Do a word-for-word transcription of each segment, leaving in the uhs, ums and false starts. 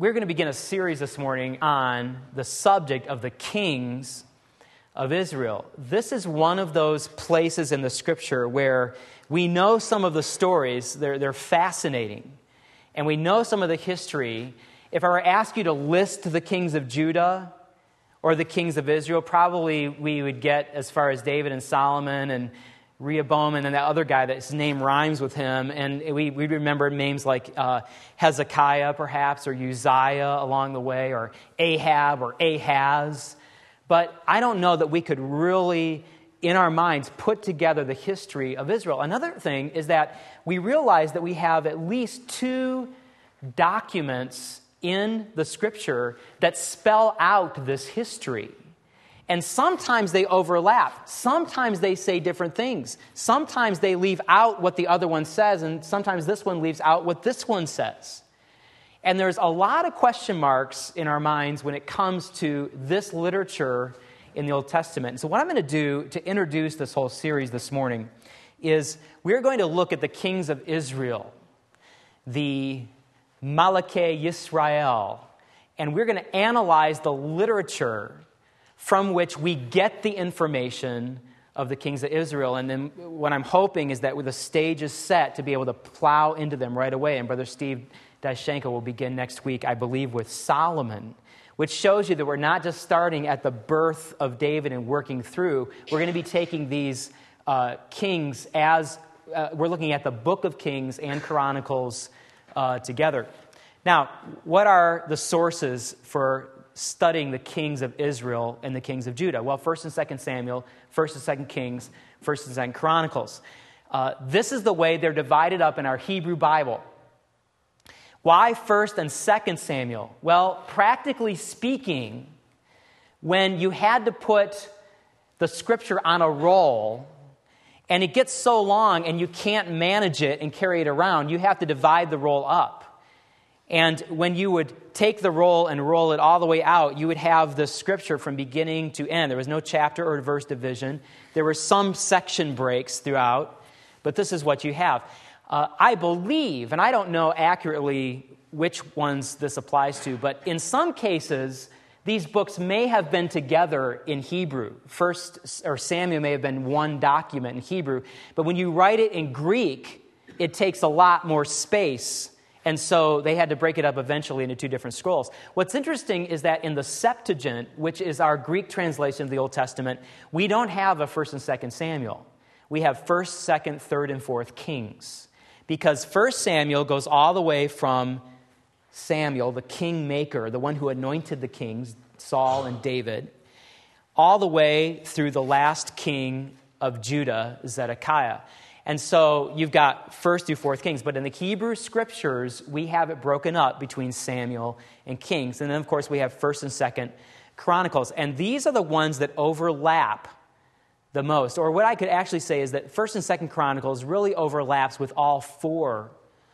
we're going to begin a series this morning on the subject of the kings of Israel. This is one of those places in the Scripture where we know some of the stories, they're, they're fascinating, and we know some of the history. If I were to ask you to list the kings of Judah or the kings of Israel, probably we would get as far as David and Solomon and Rehoboam and then that other guy that's name rhymes with him. And we, we remember names like uh, Hezekiah, perhaps, or Uzziah along the way, or Ahab or Ahaz. But I don't know that we could really, in our minds, put together the history of Israel. Another thing is that we realize that we have at least two documents in the Scripture that spell out this history. And sometimes they overlap. Sometimes they say different things. Sometimes they leave out what the other one says, and sometimes this one leaves out what this one says. And there's a lot of question marks in our minds when it comes to this literature in the Old Testament. So what I'm going to do to introduce this whole series this morning is we're going to look at the kings of Israel, the Malachei Yisrael, and we're going to analyze the literature from which we get the information of the kings of Israel. And then what I'm hoping is that with the stage is set to be able to plow into them right away. And Brother Steve Dashenko will begin next week, I believe, with Solomon, which shows you that we're not just starting at the birth of David and working through. We're going to be taking these uh, kings as, uh, we're looking at the book of Kings and Chronicles uh, together. Now, what are the sources for studying the kings of Israel and the kings of Judah? Well, First and Second Samuel, First and Second Kings, First and Second Chronicles. Uh, this is the way they're divided up in our Hebrew Bible. Why First and Second Samuel? Well, practically speaking, when you had to put the Scripture on a roll, and it gets so long and you can't manage it and carry it around, you have to divide the roll up. And when you would take the roll and roll it all the way out, you would have the Scripture from beginning to end. There was no chapter or verse division. There were some section breaks throughout, but this is what you have. Uh, I believe, and I don't know accurately which ones this applies to, but in some cases, these books may have been together in Hebrew. First, or Samuel may have been one document in Hebrew, but when you write it in Greek, it takes a lot more space. And so they had to break it up eventually into two different scrolls. What's interesting is that in the Septuagint, which is our Greek translation of the Old Testament, we don't have a First and Second Samuel. We have First, Second, Third, and Fourth Kings. Because First Samuel goes all the way from Samuel, the kingmaker, the one who anointed the kings, Saul and David, all the way through the last king of Judah, Zedekiah. And so you've got First through Fourth Kings, but in the Hebrew Scriptures, we have it broken up between Samuel and Kings. And then, of course, we have First and Second Chronicles. And these are the ones that overlap the most. Or what I could actually say is that First and Second Chronicles really overlaps with all four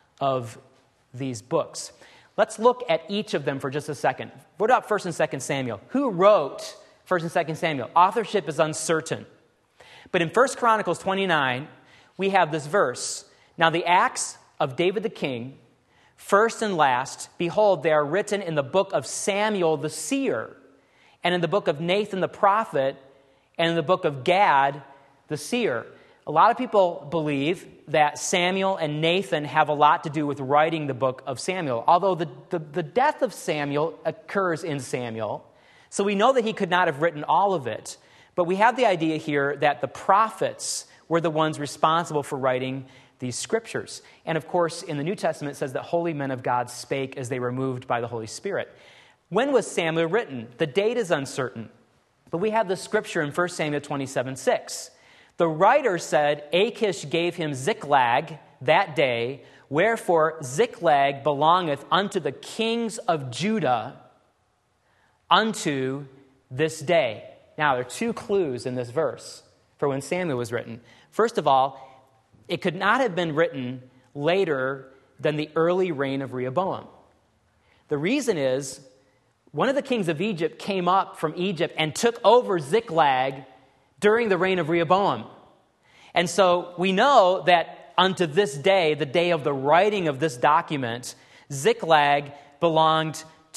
of these books. Let's look at each of them for just a second. What about First and Second Samuel? Who wrote First and Second Samuel? Authorship is uncertain. But in First Chronicles twenty-nine, we have this verse. Now the acts of David the king, first and last, behold, they are written in the book of Samuel the seer, and in the book of Nathan the prophet, and in the book of Gad the seer. A lot of people believe that Samuel and Nathan have a lot to do with writing the book of Samuel, although the, the, the death of Samuel occurs in Samuel, so we know that he could not have written all of it. But we have the idea here that the prophets were the ones responsible for writing these scriptures. And of course, in the New Testament, it says that holy men of God spake as they were moved by the Holy Spirit. When was Samuel written? The date is uncertain. But we have the scripture in First Samuel twenty-seven six. The writer said, Achish gave him Ziklag that day, wherefore Ziklag belongeth unto the kings of Judah unto this day. Now, there are two clues in this verse for when Samuel was written. First of all, it could not have been written later than the early reign of Rehoboam. The reason is, one of the kings of Egypt came up from Egypt and took over Ziklag during the reign of Rehoboam. And so we know that unto this day, the day of the writing of this document, Ziklag belonged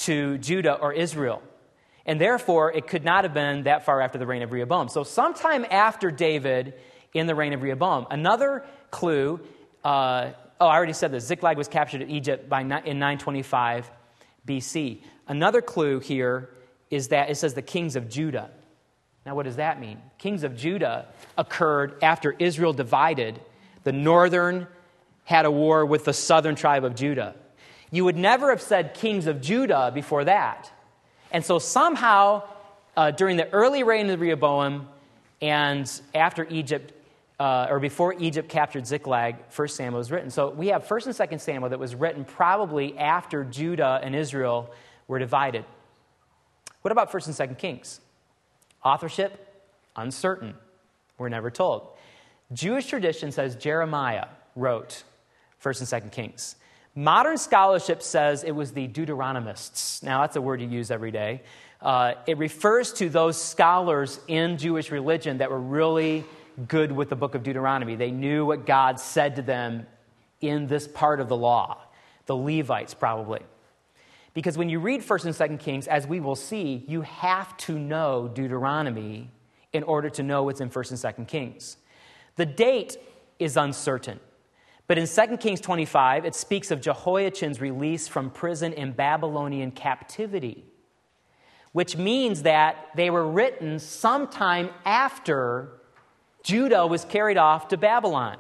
to Judah or Israel. And therefore, it could not have been that far after the reign of Rehoboam. So sometime after David in the reign of Rehoboam. Another clue, uh, oh, I already said this. Ziklag was captured in Egypt by in nine twenty-five B C. Another clue here is that it says the kings of Judah. Now, what does that mean? Kings of Judah occurred after Israel divided. The northern had a war with the southern tribe of Judah. You would never have said kings of Judah before that. And so somehow, uh, during the early reign of Rehoboam and after Egypt, uh, or before Egypt captured Ziklag, First Samuel was written. So we have First and Second Samuel that was written probably after Judah and Israel were divided. What about First and Second Kings? Authorship, uncertain. We're never told. Jewish tradition says Jeremiah wrote First and Second Kings. Modern scholarship says it was the Deuteronomists. Now, that's a word you use every day. Uh, it refers to those scholars in Jewish religion that were really good with the book of Deuteronomy. They knew what God said to them in this part of the law. The Levites, probably. Because when you read First and Second Kings, as we will see, you have to know Deuteronomy in order to know what's in First and Second Kings. The date is uncertain. But in Second Kings twenty-five, it speaks of Jehoiachin's release from prison in Babylonian captivity, which means that they were written sometime after Judah was carried off to Babylon.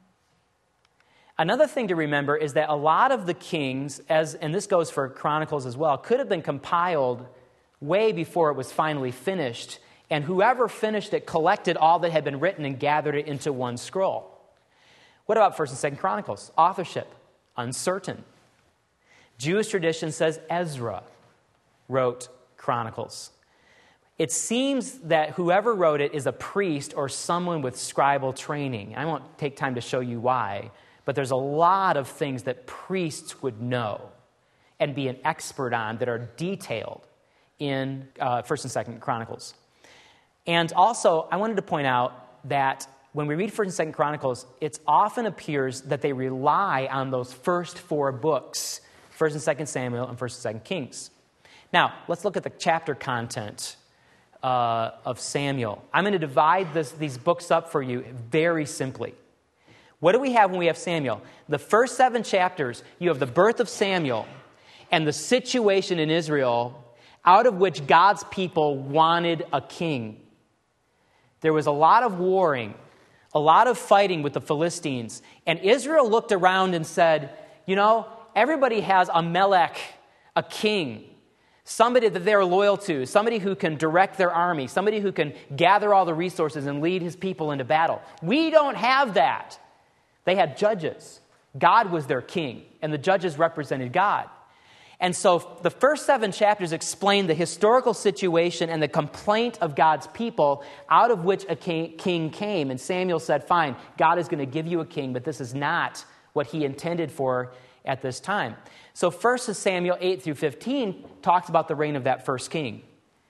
Another thing to remember is that a lot of the kings, as and this goes for Chronicles as well, could have been compiled way before it was finally finished, and whoever finished it collected all that had been written and gathered it into one scroll. What about First and Second Chronicles? Authorship, uncertain. Jewish tradition says Ezra wrote Chronicles. It seems that whoever wrote it is a priest or someone with scribal training. I won't take time to show you why, but there's a lot of things that priests would know and be an expert on that are detailed in uh, First and Second Chronicles. And also, I wanted to point out that when we read First and Second Chronicles, it often appears that they rely on those first four books, First and Second Samuel and First and Second Kings. Now, let's look at the chapter content uh, of Samuel. I'm going to divide this, these books up for you very simply. What do we have when we have Samuel? The first seven chapters, you have the birth of Samuel and the situation in Israel out of which God's people wanted a king. There was a lot of warring, a lot of fighting with the Philistines. And Israel looked around and said, you know, everybody has a Melech, a king, somebody that they're loyal to, somebody who can direct their army, somebody who can gather all the resources and lead his people into battle. We don't have that. They had judges. God was their king, and the judges represented God. And so the first seven chapters explain the historical situation and the complaint of God's people out of which a king came. And Samuel said, fine, God is going to give you a king, but this is not what he intended for at this time. So First Samuel eight through fifteen talks about the reign of that first king,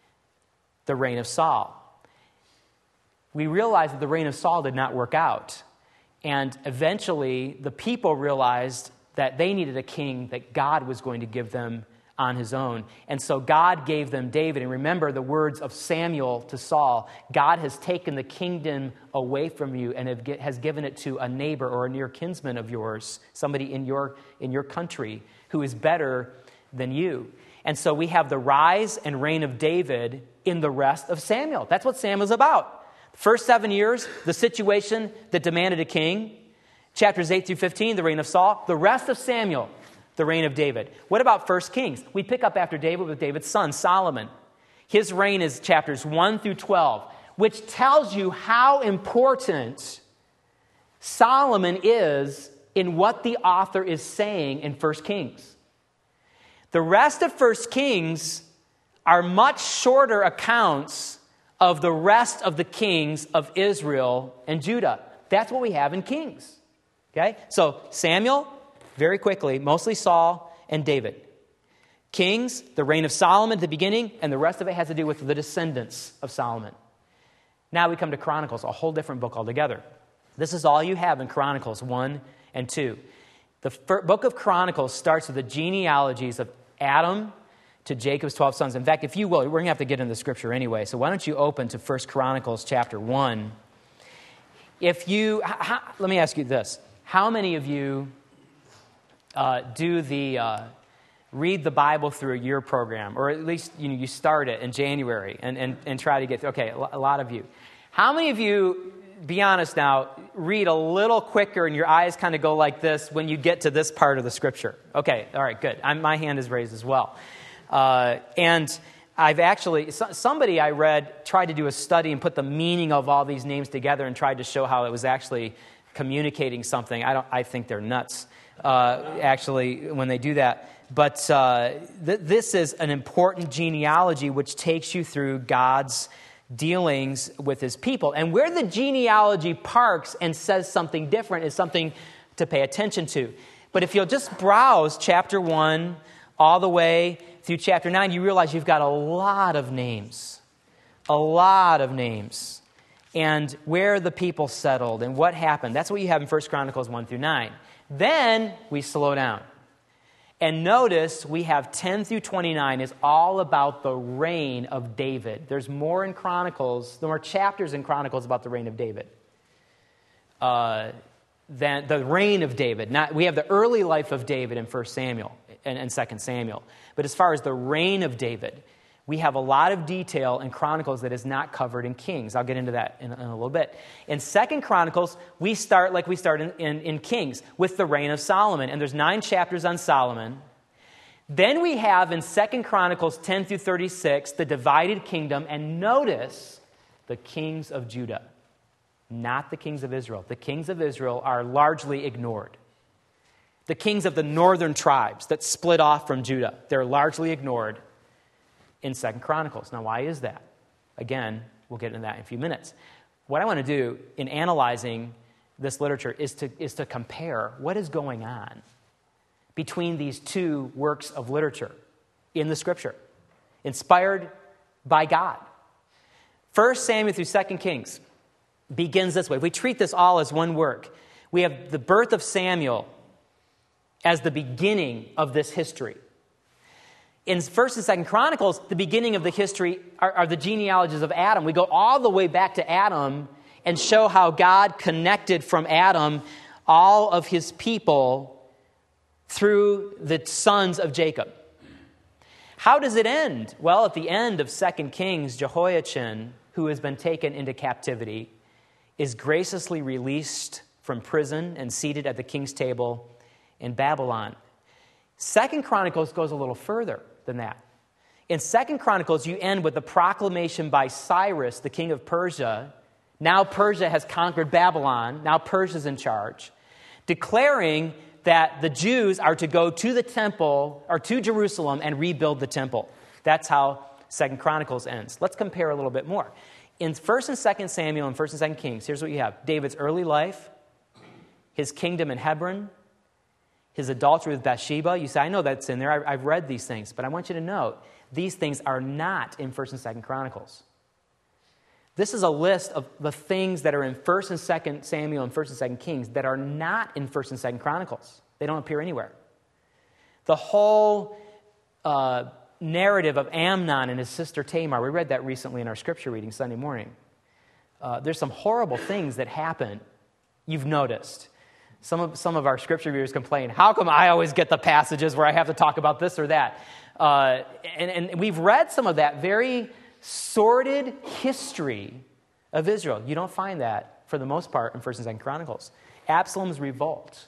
the reign of Saul. We realize that the reign of Saul did not work out. And eventually the people realized that they needed a king that God was going to give them on his own. And so God gave them David. And remember the words of Samuel to Saul, God has taken the kingdom away from you and has given it to a neighbor or a near kinsman of yours, somebody in your, in your country who is better than you. And so we have the rise and reign of David in the rest of Samuel. That's what Samuel's about. First seven years, the situation that demanded a king. Chapters eight through fifteen, the reign of Saul. The rest of Samuel, the reign of David. What about First Kings? We pick up after David with David's son, Solomon. His reign is chapters one through twelve, which tells you how important Solomon is in what the author is saying in First Kings. The rest of First Kings are much shorter accounts of the rest of the kings of Israel and Judah. That's what we have in Kings. Okay? So Samuel, very quickly, mostly Saul and David. Kings, the reign of Solomon at the beginning, and the rest of it has to do with the descendants of Solomon. Now we come to Chronicles, a whole different book altogether. This is all you have in Chronicles one and two. The book of Chronicles starts with the genealogies of Adam to Jacob's twelve sons. In fact, if you will, we're going to have to get into the scripture anyway, so why don't you open to First Chronicles chapter one. If you, how, let me ask you this. How many of you uh, do the uh, read the Bible through a year program, or at least you know, you start it in January and, and, and try to get through? Okay, a lot of you. How many of you, be honest now, read a little quicker and your eyes kind of go like this when you get to this part of the scripture? Okay, all right, good. I'm, my hand is raised as well. Uh, and I've actually, somebody I read tried to do a study and put the meaning of all these names together and tried to show how it was actually communicating something. I don't. I think they're nuts, uh, actually, when they do that. But uh, th- this is an important genealogy which takes you through God's dealings with his people. And where the genealogy parks and says something different is something to pay attention to. But if you'll just browse chapter one all the way through chapter nine, you realize you've got a lot of names. A lot of names. And where the people settled and what happened. That's what you have in First Chronicles one through nine. Then we slow down. And notice we have ten through twenty-nine is all about the reign of David. There's more in Chronicles, there are more chapters in Chronicles about the reign of David. Uh, than the reign of David. Not, we have the early life of David in First Samuel and, and Second Samuel. But as far as the reign of David, we have a lot of detail in Chronicles that is not covered in Kings. I'll get into that in, in a little bit. In Second Chronicles, we start like we start in, in, in Kings, with the reign of Solomon. And there's nine chapters on Solomon. Then we have in Second Chronicles ten through thirty-six, the divided kingdom. And notice the kings of Judah, not the kings of Israel. The kings of Israel are largely ignored. The kings of the northern tribes that split off from Judah, they're largely ignored in Second Chronicles. Now, why is that? Again, we'll get into that in a few minutes. What I want to do in analyzing this literature is to, is to compare what is going on between these two works of literature in the Scripture, inspired by God. First Samuel through Second Kings begins this way. If we treat this all as one work, we have the birth of Samuel as the beginning of this history. In First and Second Chronicles, the beginning of the history are, are the genealogies of Adam. We go all the way back to Adam and show how God connected from Adam all of his people through the sons of Jacob. How does it end? Well, at the end of Second Kings, Jehoiachin, who has been taken into captivity, is graciously released from prison and seated at the king's table in Babylon. Second Chronicles goes a little further than that. In Second Chronicles, you end with the proclamation by Cyrus, the king of Persia. Now Persia has conquered Babylon. Now Persia's in charge, declaring that the Jews are to go to the temple, or to Jerusalem, and rebuild the temple. That's how Second Chronicles ends. Let's compare a little bit more. In First and Second Samuel and First and Second Kings, here's what you have. David's early life, his kingdom in Hebron, his adultery with Bathsheba. You say, I know that's in there. I've read these things. But I want you to note, these things are not in First and Second Chronicles. This is a list of the things that are in First and Second Samuel and First and Second Kings that are not in First and Second Chronicles. They don't appear anywhere. The whole uh, narrative of Amnon and his sister Tamar, we read that recently in our scripture reading Sunday morning. Uh, there's some horrible things that happen, you've noticed. Some of, some of our scripture readers complain, how come I always get the passages where I have to talk about this or that? Uh, and, and we've read some of that very sordid history of Israel. You don't find that, for the most part, in First and Second Chronicles. Absalom's revolt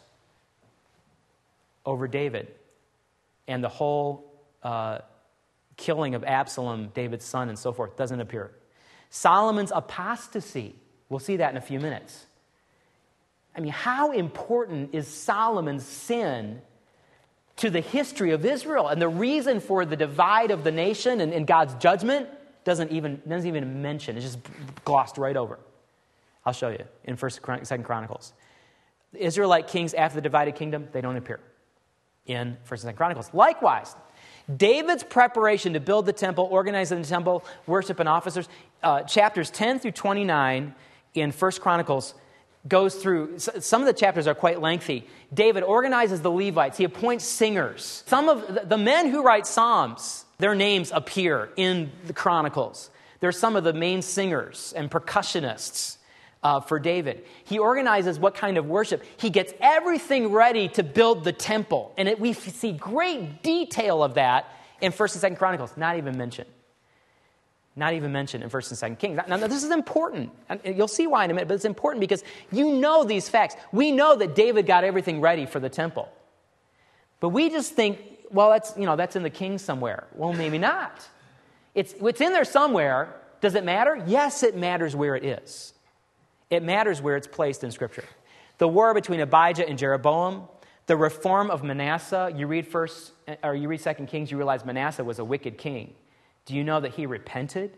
over David and the whole uh, killing of Absalom, David's son, and so forth, doesn't appear. Solomon's apostasy, we'll see that in a few minutes. I mean, how important is Solomon's sin to the history of Israel? And the reason for the divide of the nation and, and God's judgment doesn't even, doesn't even mention. It's just glossed right over. I'll show you in First and Second Chronicles. The Israelite kings after the divided kingdom, they don't appear in First and Second Chronicles. Likewise, David's preparation to build the temple, organizing the temple, worship and officers, uh, chapters ten through twenty-nine in First Chronicles goes through, some of the chapters are quite lengthy. David organizes the Levites. He appoints singers. Some of the men who write psalms, Their names appear in the Chronicles. They're some of the main singers and percussionists uh, for David. He organizes what kind of worship. He gets everything ready to build the temple. And it, we see great detail of that in First and Second Chronicles, not even mentioned. Not even mentioned in First and Second Kings. Now, now, this is important. And you'll see why in a minute, but it's important because you know these facts. We know that David got everything ready for the temple. But we just think, well, that's, you know, that's in the Kings somewhere. Well, maybe not. It's, it's in there somewhere. Does it matter? Yes, it matters where it is. It matters where it's placed in Scripture. The war between Abijah and Jeroboam, the reform of Manasseh. You read first, or you read Second Kings, you realize Manasseh was a wicked king. Do you know that he repented?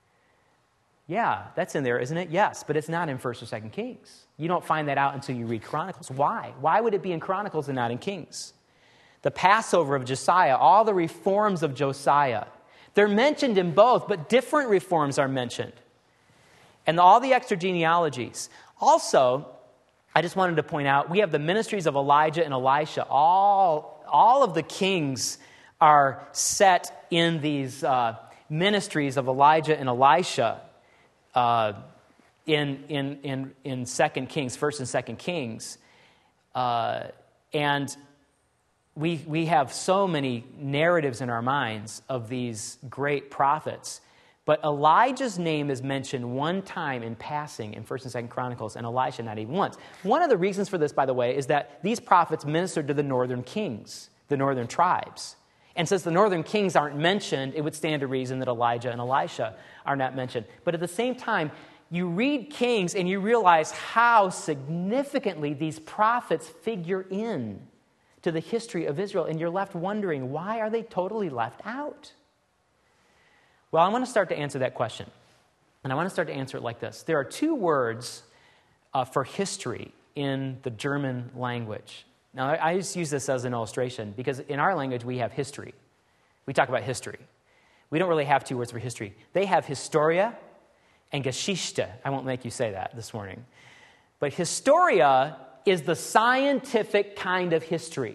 Yeah, that's in there, isn't it? Yes, but it's not in First or Second Kings. You don't find that out until you read Chronicles. Why? Why would it be in Chronicles and not in Kings? The Passover of Josiah, all the reforms of Josiah, they're mentioned in both, but different reforms are mentioned. And all the extra genealogies. Also, I just wanted to point out, we have the ministries of Elijah and Elisha. All, all of the kings are set in these uh, ministries of Elijah and Elisha uh, in, in, in, in Second Kings, First and Second Kings. Uh, and we, we have so many narratives in our minds of these great prophets. But Elijah's name is mentioned one time in passing in First and Second Chronicles, and Elisha not even once. One of the reasons for this, by the way, is that these prophets ministered to the northern kings, the northern tribes. And since the northern kings aren't mentioned, it would stand to reason that Elijah and Elisha are not mentioned. But at the same time, you read Kings and you realize how significantly these prophets figure in to the history of Israel, and you're left wondering, why are they totally left out? Well, I want to start to answer that question. And I want to start to answer it like this. There are two words uh, for history in the German language. Now, I just use this as an illustration because in our language, we have history. We talk about history. We don't really have two words for history. They have Historia and Geschichte. I won't make you say that this morning. But Historia is the scientific kind of history.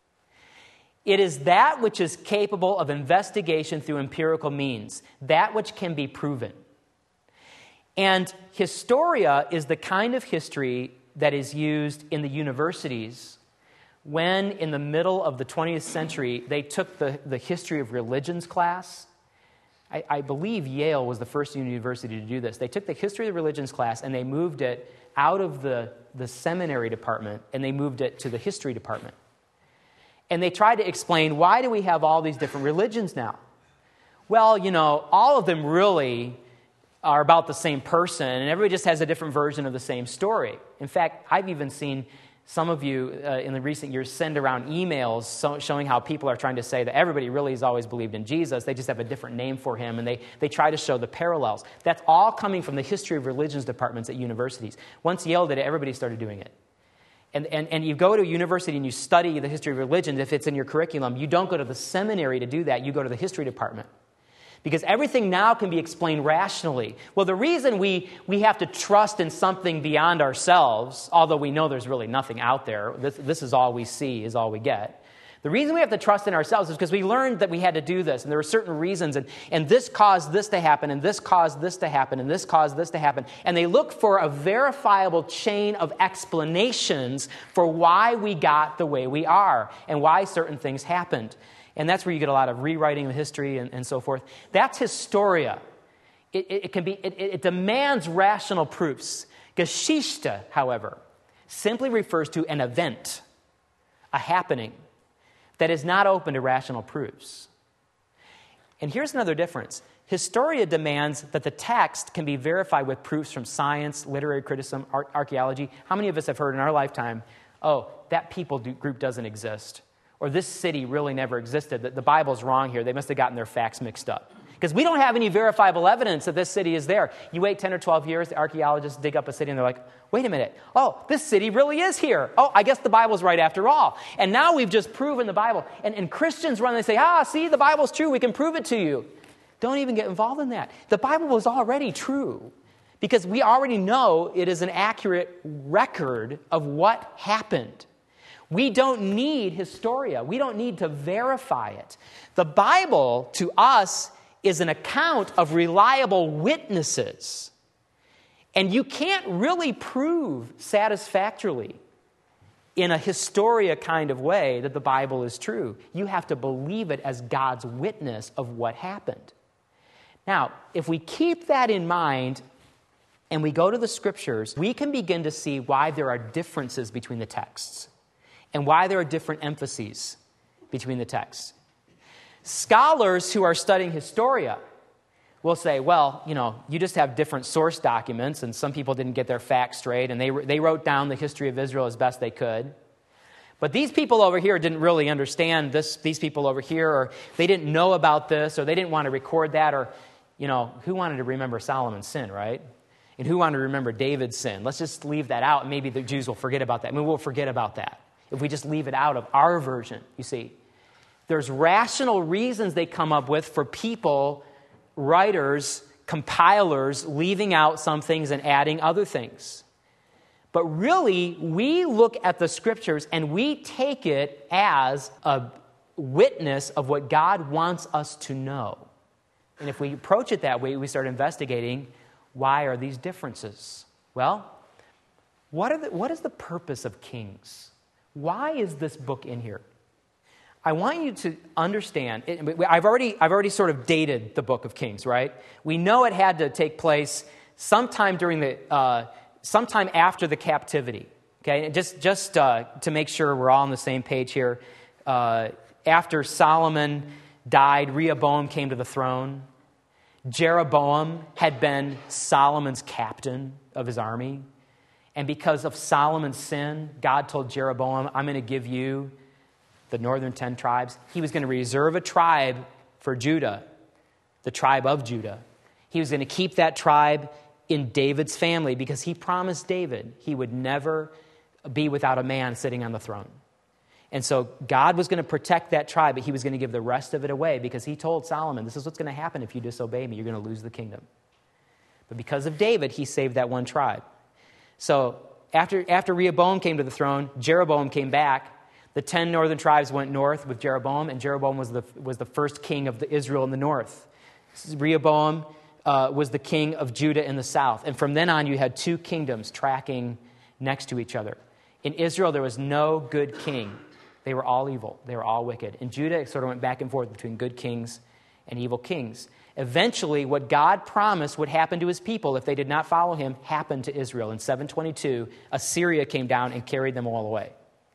It is that which is capable of investigation through empirical means, that which can be proven. And Historia is the kind of history that is used in the universities when, in the middle of the twentieth century, they took the, the history of religions class. I, I believe Yale was the first university to do this. They took the history of the religions class and they moved it out of the, the seminary department and they moved it to the history department. And they tried to explain, why do we have all these different religions now? Well, you know, all of them really are about the same person, and everybody just has a different version of the same story. In fact, I've even seen some of you uh, in the recent years send around emails so, showing how people are trying to say that everybody really has always believed in Jesus. They just have a different name for him, and they, they try to show the parallels. That's all coming from the history of religions departments at universities. Once Yale did it, everybody started doing it. And, and, and you go to a university and you study the history of religion, if it's in your curriculum, you don't go to the seminary to do that. You go to the history department. Because everything now can be explained rationally. Well, the reason we, we have to trust in something beyond ourselves, although we know there's really nothing out there, this, this is all we see, is all we get. The reason we have to trust in ourselves is because we learned that we had to do this, and there were certain reasons, and, and this caused this to happen, and this caused this to happen, and this caused this to happen. And they look for a verifiable chain of explanations for why we got the way we are, and why certain things happened. And that's where you get a lot of rewriting of history and, and so forth. That's Historia. It, it, it can be. It, it demands rational proofs. Geschichte, however, simply refers to an event, a happening, that is not open to rational proofs. And here's another difference. Historia demands that the text can be verified with proofs from science, literary criticism, ar- archaeology. How many of us have heard in our lifetime, oh, that people do, group doesn't exist? Or this city really never existed. The, the Bible's wrong here. They must have gotten their facts mixed up. Because we don't have any verifiable evidence that this city is there. You wait ten or twelve years, the archaeologists dig up a city and they're like, wait a minute. Oh, this city really is here. Oh, I guess the Bible's right after all. And now we've just proven the Bible. And, and Christians run and they say, ah, see, the Bible's true. We can prove it to you. Don't even get involved in that. The Bible was already true because we already know it is an accurate record of what happened. We don't need Historia. We don't need to verify it. The Bible, to us, is an account of reliable witnesses. And you can't really prove satisfactorily in a Historia kind of way that the Bible is true. You have to believe it as God's witness of what happened. Now, if we keep that in mind and we go to the Scriptures, we can begin to see why there are differences between the texts and why there are different emphases between the texts. Scholars who are studying Historia will say, well, you know, you just have different source documents, and some people didn't get their facts straight, and they, they wrote down the history of Israel as best they could. But these people over here didn't really understand this, these people over here, or they didn't know about this, or they didn't want to record that, or, you know, who wanted to remember Solomon's sin, right? And who wanted to remember David's sin? Let's just leave that out, and maybe the Jews will forget about that. I mean, we'll forget about that if we just leave it out of our version, you see. There's rational reasons they come up with for people, writers, compilers, leaving out some things and adding other things. But really, we look at the Scriptures and we take it as a witness of what God wants us to know. And if we approach it that way, we start investigating, why are these differences? Well, what, are the, what is the purpose of Kings? Why is this book in here? I want you to understand, I've already, I've already sort of dated the book of Kings, right? We know it had to take place sometime during the, uh, sometime after the captivity, okay? Just, just uh, to make sure we're all on the same page here, uh, after Solomon died, Rehoboam came to the throne. Jeroboam had been Solomon's captain of his army. And because of Solomon's sin, God told Jeroboam, I'm going to give you the northern ten tribes. He was going to reserve a tribe for Judah, the tribe of Judah. He was going to keep that tribe in David's family because he promised David he would never be without a man sitting on the throne. And so God was going to protect that tribe, but he was going to give the rest of it away because he told Solomon, this is what's going to happen if you disobey me. You're going to lose the kingdom. But because of David, he saved that one tribe. So after, after Rehoboam came to the throne, Jeroboam came back. The ten northern tribes went north with Jeroboam, and Jeroboam was the, was the first king of the Israel in the north. Rehoboam uh, was the king of Judah in the south. And from then on, you had two kingdoms tracking next to each other. In Israel, there was no good king. They were all evil. They were all wicked. In Judah, it sort of went back and forth between good kings and evil kings. Eventually, what God promised would happen to his people if they did not follow him happened to Israel. In seven twenty-two, Assyria came down and carried them all away.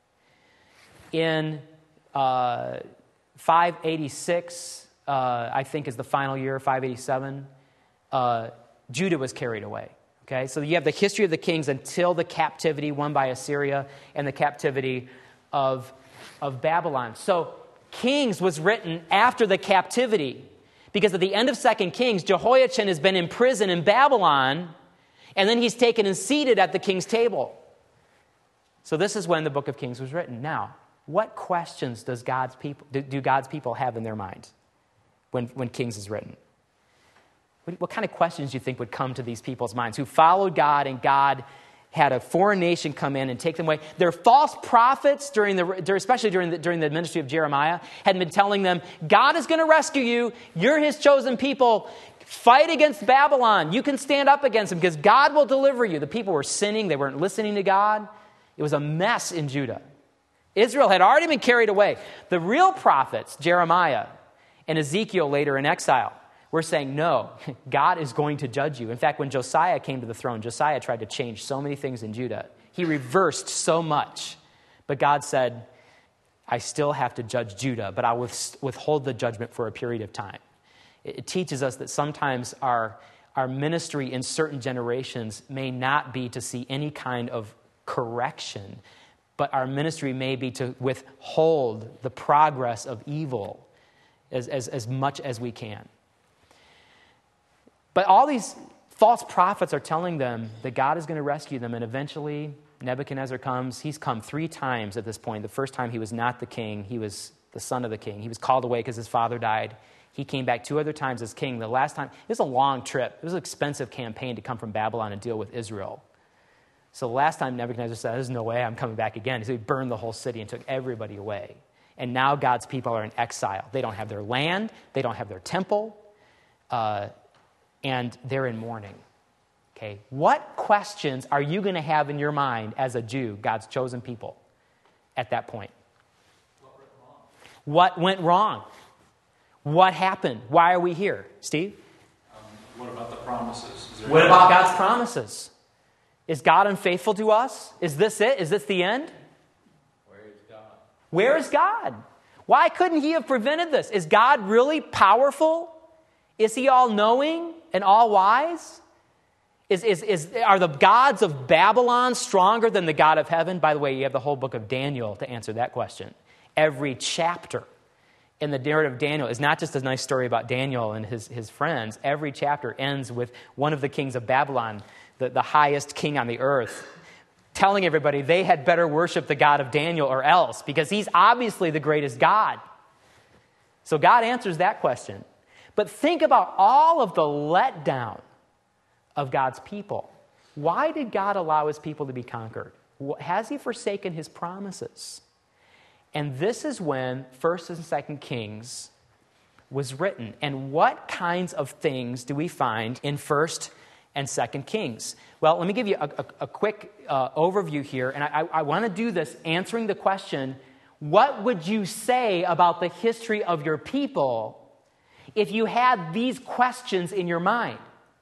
In uh, five eighty-six, uh, I think is the final year, five eighty-seven, uh, Judah was carried away. Okay, so you have the history of the kings until the captivity won by Assyria and the captivity of, of Babylon. So Kings was written after the captivity because at the end of Second Kings, Jehoiachin has been in prison in Babylon, and then he's taken and seated at the king's table. So this is when the book of Kings was written. Now, what questions does God's people do, do God's people have in their minds when, when Kings is written? What, what kind of questions do you think would come to these people's minds who followed God and God had a foreign nation come in and take them away? Their false prophets, during the, especially during the, during the ministry of Jeremiah, had been telling them, God is going to rescue you. You're his chosen people. Fight against Babylon. You can stand up against him because God will deliver you. The people were sinning. They weren't listening to God. It was a mess in Judah. Israel had already been carried away. The real prophets, Jeremiah and Ezekiel later in exile, were saying, no, God is going to judge you. In fact, when Josiah came to the throne, Josiah tried to change so many things in Judah. He reversed so much. But God said, I still have to judge Judah, but I will withhold the judgment for a period of time. It teaches us that sometimes our, our ministry in certain generations may not be to see any kind of correction, but our ministry may be to withhold the progress of evil as, as, as much as we can. But all these false prophets are telling them that God is going to rescue them, and eventually Nebuchadnezzar comes. He's come three times at this point. The first time he was not the king. He was the son of the king. He was called away because his father died. He came back two other times as king. The last time, it was a long trip. It was an expensive campaign to come from Babylon and deal with Israel. So the last time Nebuchadnezzar said, there's no way I'm coming back again, so he burned the whole city and took everybody away. And now God's people are in exile. They don't have their land. They don't have their temple. Uh, and they're in mourning. Okay, what questions are you going to have in your mind as a Jew, God's chosen people, at that point? What went wrong? What went wrong? What happened? Why are we here? Steve? Um, what about the promises? Is there What about God's promises? Is God unfaithful to us? Is this it? Is this the end? Where is God? Where is God? Why couldn't he have prevented this? Is God really powerful? Is he all-knowing and all-wise? Is, is, is, are the gods of Babylon stronger than the God of heaven? By the way, you have the whole book of Daniel to answer that question. Every chapter in the narrative of Daniel is not just a nice story about Daniel and his, his friends. Every chapter ends with one of the kings of Babylon, the, the highest king on the earth, telling everybody they had better worship the God of Daniel or else, because he's obviously the greatest God. So God answers that question. But think about all of the letdown of God's people. Why did God allow his people to be conquered? Has he forsaken his promises? And this is when First and Second Kings was written. And what kinds of things do we find in First and Second Kings? Well, let me give you a, a, a quick uh, overview here. And I, I want to do this answering the question, what would you say about the history of your people if you had these questions in your mind?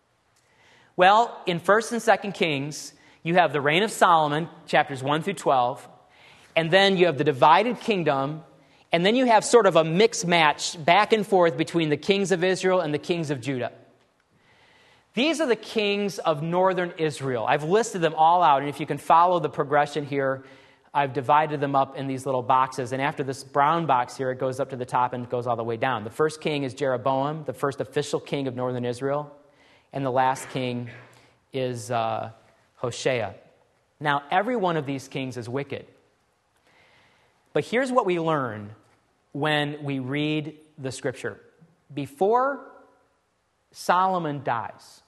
Well, in First and Second Kings, you have the reign of Solomon, chapters one through twelve, and then you have the divided kingdom, and then you have sort of a mixed match back and forth between the kings of Israel and the kings of Judah. These are the kings of northern Israel. I've listed them all out, and if you can follow the progression here, I've divided them up in these little boxes, and after this brown box here, it goes up to the top and goes all the way down. The first king is Jeroboam, the first official king of northern Israel. And the last king is uh, Hoshea. Now, every one of these kings is wicked. But here's what we learn when we read the scripture. Before Solomon dies,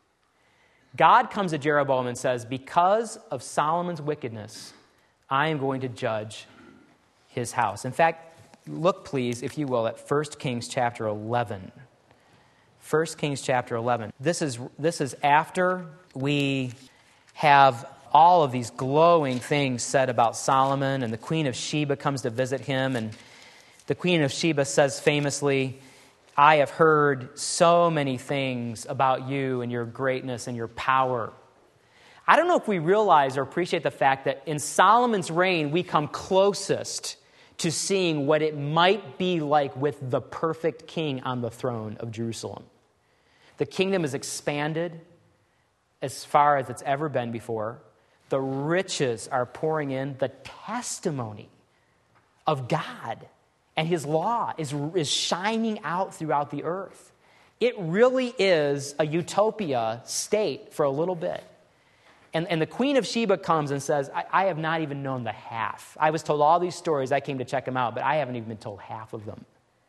God comes to Jeroboam and says, because of Solomon's wickedness, I am going to judge his house. In fact, look, please, if you will, at First Kings chapter eleven. First Kings chapter eleven. This is, this is after we have all of these glowing things said about Solomon, and the Queen of Sheba comes to visit him, and the Queen of Sheba says famously, I have heard so many things about you and your greatness and your power. I don't know if we realize or appreciate the fact that in Solomon's reign, we come closest to seeing what it might be like with the perfect king on the throne of Jerusalem. The kingdom is expanded as far as it's ever been before. The riches are pouring in. The testimony of God and his law is, is shining out throughout the earth. It really is a utopia state for a little bit. And, and the Queen of Sheba comes and says, I, I have not even known the half. I was told all these stories. I came to check them out, but I haven't even been told half of them.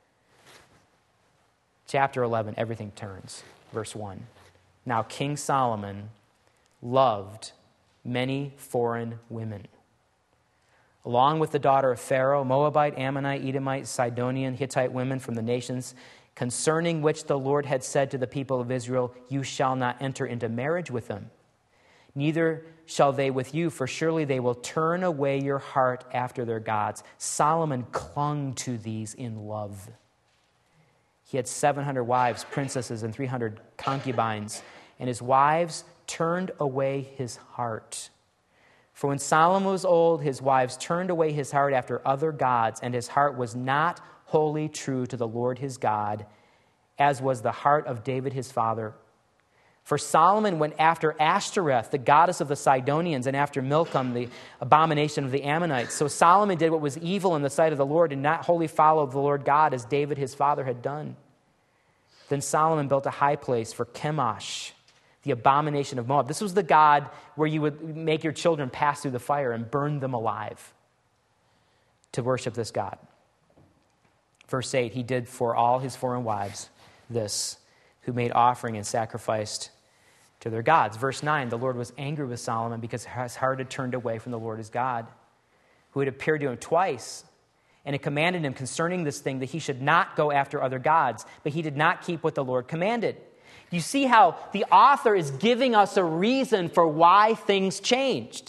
Chapter eleven, everything turns. Verse one. Now King Solomon loved many foreign women, along with the daughter of Pharaoh, Moabite, Ammonite, Edomite, Sidonian, Hittite women from the nations, concerning which the Lord had said to the people of Israel, you shall not enter into marriage with them. Neither shall they with you, for surely they will turn away your heart after their gods. Solomon clung to these in love. He had seven hundred wives, princesses, and three hundred concubines, and his wives turned away his heart. For when Solomon was old, his wives turned away his heart after other gods, and his heart was not wholly true to the Lord his God, as was the heart of David his father. For Solomon went after Ashtoreth, the goddess of the Sidonians, and after Milcom, the abomination of the Ammonites. So Solomon did what was evil in the sight of the Lord and not wholly followed the Lord God as David his father had done. Then Solomon built a high place for Chemosh, the abomination of Moab. This was the god where you would make your children pass through the fire and burn them alive to worship this god. Verse eight, he did for all his foreign wives this, who made offering and sacrificed to their gods. Verse nine, the Lord was angry with Solomon because his heart had turned away from the Lord his God, who had appeared to him twice, and had commanded him concerning this thing that he should not go after other gods, but he did not keep what the Lord commanded. You see how the author is giving us a reason for why things changed.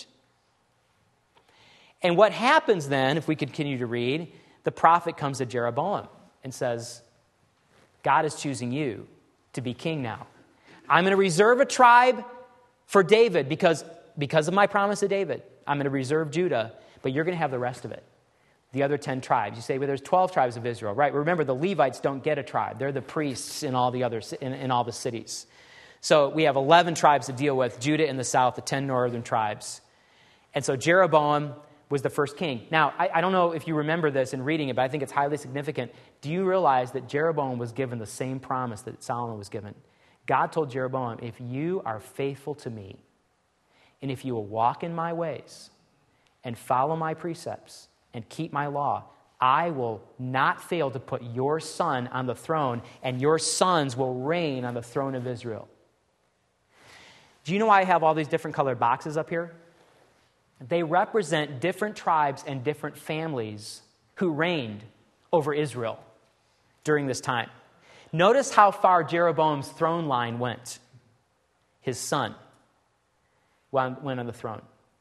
And what happens then, if we continue to read, the prophet comes to Jeroboam and says, God is choosing you to be king now. I'm going to reserve a tribe for David because, because of my promise to David. I'm going to reserve Judah, but you're going to have the rest of it. The other ten tribes. You say, well, there's twelve tribes of Israel, right? Remember, the Levites don't get a tribe. They're the priests in all the other in, in all the cities. So we have eleven tribes to deal with, Judah in the south, the ten northern tribes. And so Jeroboam was the first king. Now, I, I don't know if you remember this in reading it, but I think it's highly significant. Do you realize that Jeroboam was given the same promise that Solomon was given? God told Jeroboam, if you are faithful to me, and if you will walk in my ways and follow my precepts, and keep my law, I will not fail to put your son on the throne, and your sons will reign on the throne of Israel. Do you know why I have all these different colored boxes up here? They represent different tribes and different families who reigned over Israel during this time. Notice how far Jeroboam's throne line went. His son went on the throne.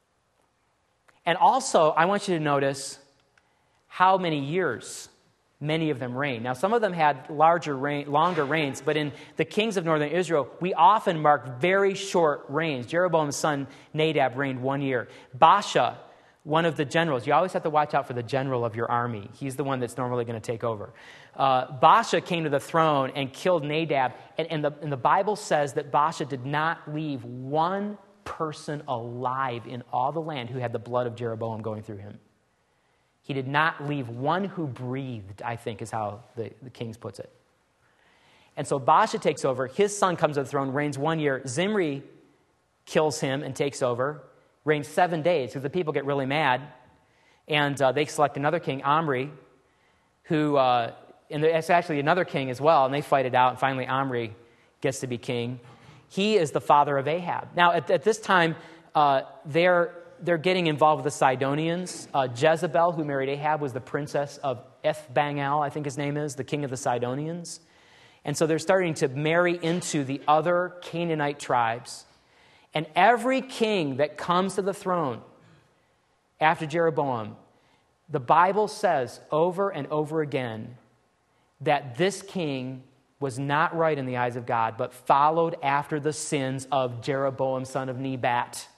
And also, I want you to notice how many years many of them reigned. Now, some of them had larger reign, longer reigns, but in the kings of northern Israel, we often mark very short reigns. Jeroboam's son Nadab reigned one year. Baasha, one of the generals, you always have to watch out for the general of your army. He's the one that's normally going to take over. Uh, Baasha came to the throne and killed Nadab, and, and, the, and the Bible says that Baasha did not leave one person alive in all the land who had the blood of Jeroboam going through him. He did not leave one who breathed, I think is how the, the Kings puts it. And so Baasha takes over. His son comes to the throne, reigns one year. Zimri kills him and takes over, reigns seven days because the people get really mad. And uh, they select another king, Omri, who, uh, and it's actually another king as well, and they fight it out. And finally Omri gets to be king. He is the father of Ahab. Now, at, at this time, uh, they're... They're getting involved with the Sidonians. Uh, Jezebel, who married Ahab, was the princess of Ethbangal, I think his name is, the king of the Sidonians. And so they're starting to marry into the other Canaanite tribes. And every king that comes to the throne after Jeroboam, the Bible says over and over again that this king was not right in the eyes of God, but followed after the sins of Jeroboam, son of Nebat.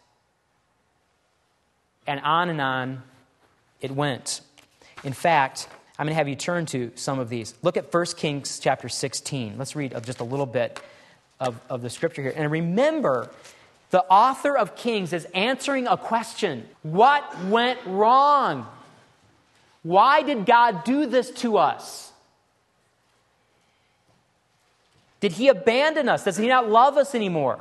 And on and on it went. In fact, I'm going to have you turn to some of these. Look at First Kings chapter sixteen. Let's read just a little bit of, of the scripture here. And remember, the author of Kings is answering a question. What went wrong? Why did God do this to us? Did he abandon us? Does he not love us anymore?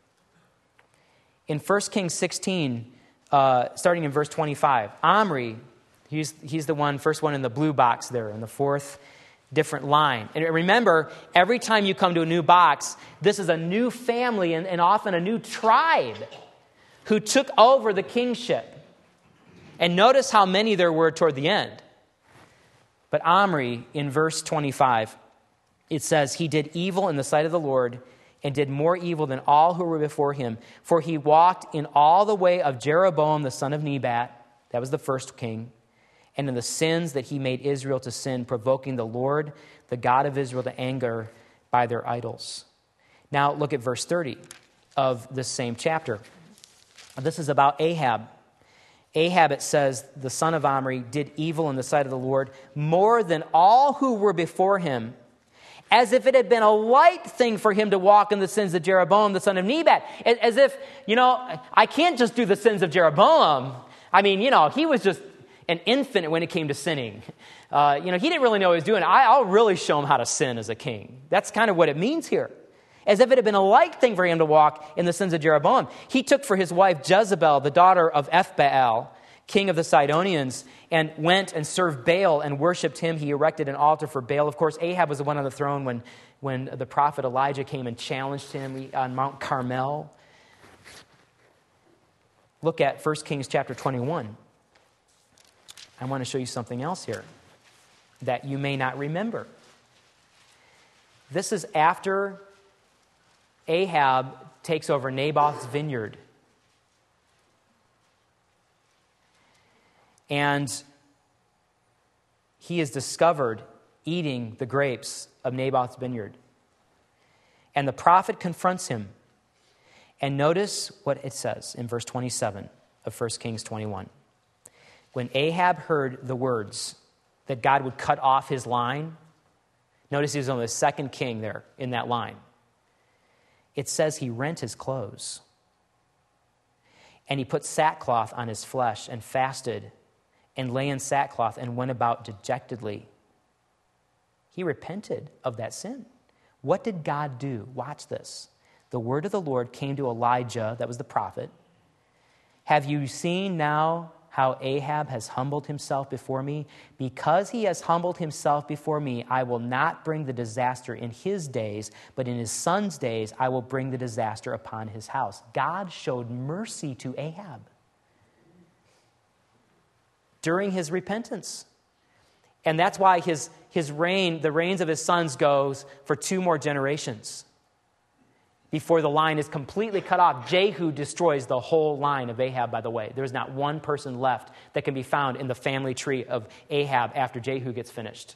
In First Kings sixteen, Uh, starting in verse twenty-five, Omri, he's, he's the one, first one in the blue box there, in the fourth different line. And remember, every time you come to a new box, this is a new family and, and often a new tribe who took over the kingship. And notice how many there were toward the end. But Omri, in verse twenty-five, it says, he did evil in the sight of the Lord and did more evil than all who were before him. For he walked in all the way of Jeroboam, the son of Nebat, that was the first king, and in the sins that he made Israel to sin, provoking the Lord, the God of Israel, to anger by their idols. Now look at verse thirty of this same chapter. This is about Ahab. Ahab, it says, the son of Omri, did evil in the sight of the Lord more than all who were before him, as if it had been a light thing for him to walk in the sins of Jeroboam, the son of Nebat. As if, you know, I can't just do the sins of Jeroboam. I mean, you know, he was just an infant when it came to sinning. Uh, you know, he didn't really know what he was doing. I, I'll really show him how to sin as a king. That's kind of what it means here. As if it had been a light thing for him to walk in the sins of Jeroboam. He took for his wife Jezebel, the daughter of Ethbaal, king of the Sidonians, and went and served Baal and worshipped him. He erected an altar for Baal. Of course, Ahab was the one on the throne when, when the prophet Elijah came and challenged him on Mount Carmel. Look at First Kings chapter twenty-one. I want to show you something else here that you may not remember. This is after Ahab takes over Naboth's vineyard. And he is discovered eating the grapes of Naboth's vineyard. And the prophet confronts him. And notice what it says in verse twenty-seven of First Kings twenty-one. When Ahab heard the words that God would cut off his line, notice he was only the second king there in that line. It says he rent his clothes. And he put sackcloth on his flesh and fasted and lay in sackcloth and went about dejectedly. He repented of that sin. What did God do? Watch this. The word of the Lord came to Elijah, that was the prophet. Have you seen now how Ahab has humbled himself before me? Because he has humbled himself before me, I will not bring the disaster in his days, but in his son's days I will bring the disaster upon his house. God showed mercy to Ahab during his repentance. And that's why his, his reign, the reigns of his sons goes for two more generations before the line is completely cut off. Jehu destroys the whole line of Ahab, by the way. There's not one person left that can be found in the family tree of Ahab after Jehu gets finished.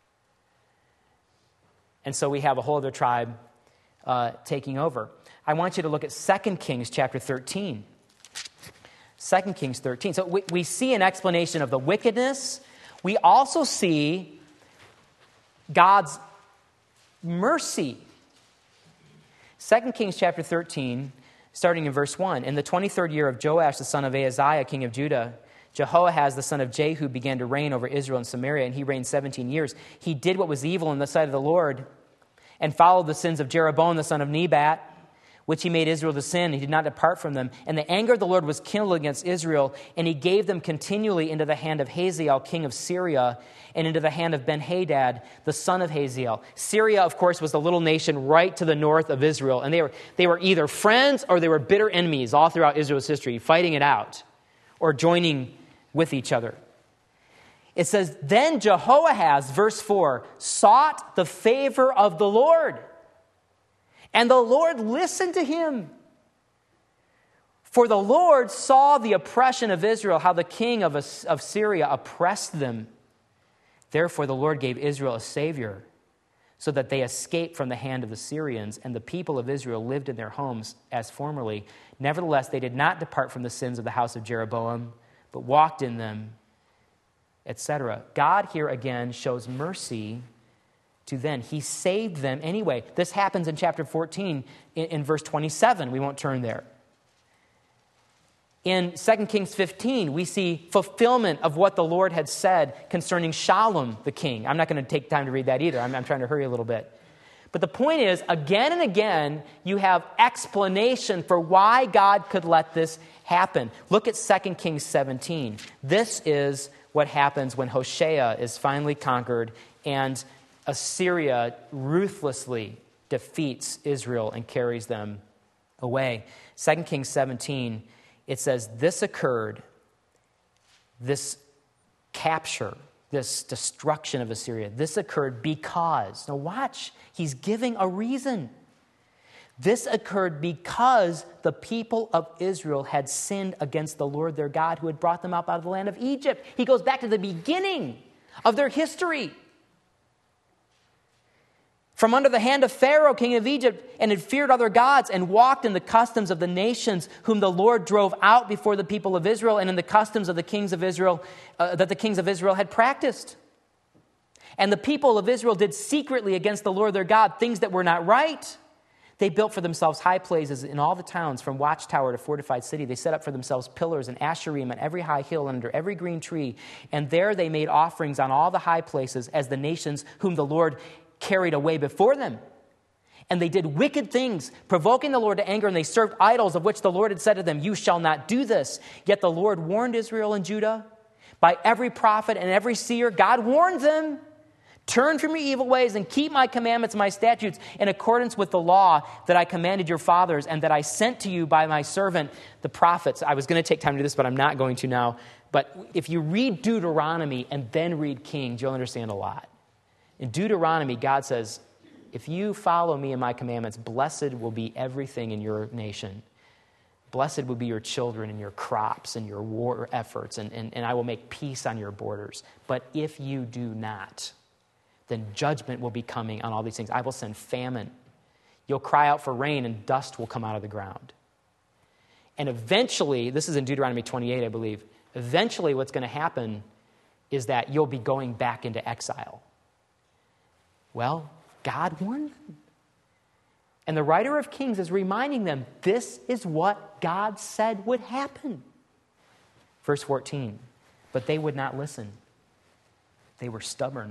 And so we have a whole other tribe uh, taking over. I want you to look at Second Kings chapter thirteen. Second Kings thirteen. So we, we see an explanation of the wickedness. We also see God's mercy. Second Kings chapter thirteen, starting in verse one. In the twenty-third year of Joash, the son of Ahaziah, king of Judah, Jehoahaz, the son of Jehu, began to reign over Israel and Samaria, and he reigned seventeen years. He did what was evil in the sight of the Lord and followed the sins of Jeroboam, the son of Nebat, which he made Israel to sin. He did not depart from them. And the anger of the Lord was kindled against Israel, and he gave them continually into the hand of Hazael, king of Syria, and into the hand of Ben-Hadad, the son of Hazael. Syria, of course, was the little nation right to the north of Israel, and they were, they were either friends or they were bitter enemies all throughout Israel's history, fighting it out or joining with each other. It says, then Jehoahaz, verse four, sought the favor of the Lord, and the Lord listened to him. For the Lord saw the oppression of Israel, how the king of, of Syria oppressed them. Therefore the Lord gave Israel a savior, so that they escaped from the hand of the Syrians, and the people of Israel lived in their homes as formerly. Nevertheless, they did not depart from the sins of the house of Jeroboam, but walked in them, et cetera. God here again shows mercy to them. He saved them anyway. This happens in chapter fourteen, in, in verse twenty-seven. We won't turn there. In Second Kings fifteen, we see fulfillment of what the Lord had said concerning Shallum, the king. I'm not going to take time to read that either. I'm, I'm trying to hurry a little bit. But the point is, again and again, you have explanation for why God could let this happen. Look at Second Kings seventeen. This is what happens when Hoshea is finally conquered and Assyria ruthlessly defeats Israel and carries them away. Second Kings seventeen, it says, this occurred, this capture, this destruction of Assyria, this occurred because, now watch, he's giving a reason. This occurred because the people of Israel had sinned against the Lord their God, who had brought them up out of the land of Egypt. He goes back to the beginning of their history. From under the hand of Pharaoh, king of Egypt, and had feared other gods, and walked in the customs of the nations whom the Lord drove out before the people of Israel, and in the customs of the kings of Israel, uh, that the kings of Israel had practiced. And the people of Israel did secretly against the Lord their God things that were not right. They built for themselves high places in all the towns, from watchtower to fortified city. They set up for themselves pillars and asherim on every high hill and under every green tree. And there they made offerings on all the high places as the nations whom the Lord carried away before them. And they did wicked things, provoking the Lord to anger, and they served idols of which the Lord had said to them, you shall not do this. Yet the Lord warned Israel and Judah by every prophet and every seer. God warned them, turn from your evil ways and keep my commandments and my statutes in accordance with the law that I commanded your fathers and that I sent to you by my servant, the prophets. I was going to take time to do this, but I'm not going to now. But if you read Deuteronomy and then read Kings, you'll understand a lot. In Deuteronomy, God says, if you follow me and my commandments, blessed will be everything in your nation. Blessed will be your children and your crops and your war efforts, and, and, and I will make peace on your borders. But if you do not, then judgment will be coming on all these things. I will send famine. You'll cry out for rain, and dust will come out of the ground. And eventually, this is in Deuteronomy twenty-eight, I believe, eventually what's going to happen is that you'll be going back into exile. Well, God warned them. And the writer of Kings is reminding them, this is what God said would happen. Verse fourteen, but they would not listen. They were stubborn,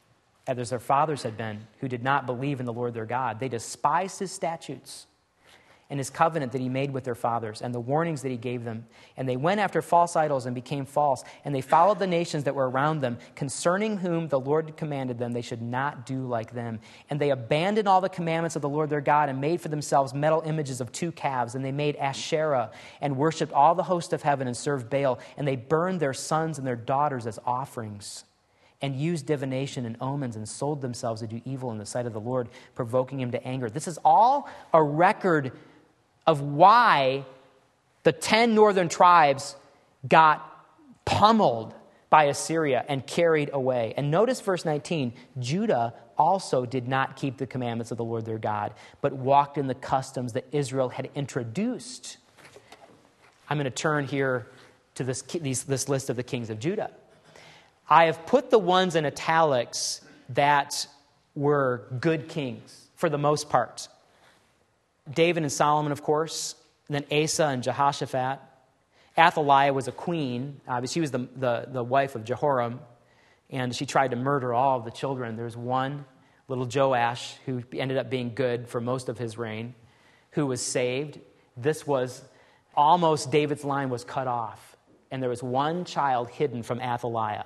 as their fathers had been, who did not believe in the Lord their God. They despised his statutes and his covenant that he made with their fathers and the warnings that he gave them. And they went after false idols and became false. And they followed the nations that were around them, concerning whom the Lord had commanded them they should not do like them. And they abandoned all the commandments of the Lord their God and made for themselves metal images of two calves. And they made Asherah and worshipped all the host of heaven and served Baal. And they burned their sons and their daughters as offerings, and used divination and omens, and sold themselves to do evil in the sight of the Lord, provoking him to anger. This is all a record of why the ten northern tribes got pummeled by Assyria and carried away. And notice verse nineteen, Judah also did not keep the commandments of the Lord their God, but walked in the customs that Israel had introduced. I'm going to turn here to this, these, this list of the kings of Judah. I have put the ones in italics that were good kings for the most part. David and Solomon, of course, and then Asa and Jehoshaphat. Athaliah was a queen. Uh, she was the, the, the wife of Jehoram, and she tried to murder all of the children. There's one, little Joash, who ended up being good for most of his reign, who was saved. This was almost David's line was cut off, and there was one child hidden from Athaliah.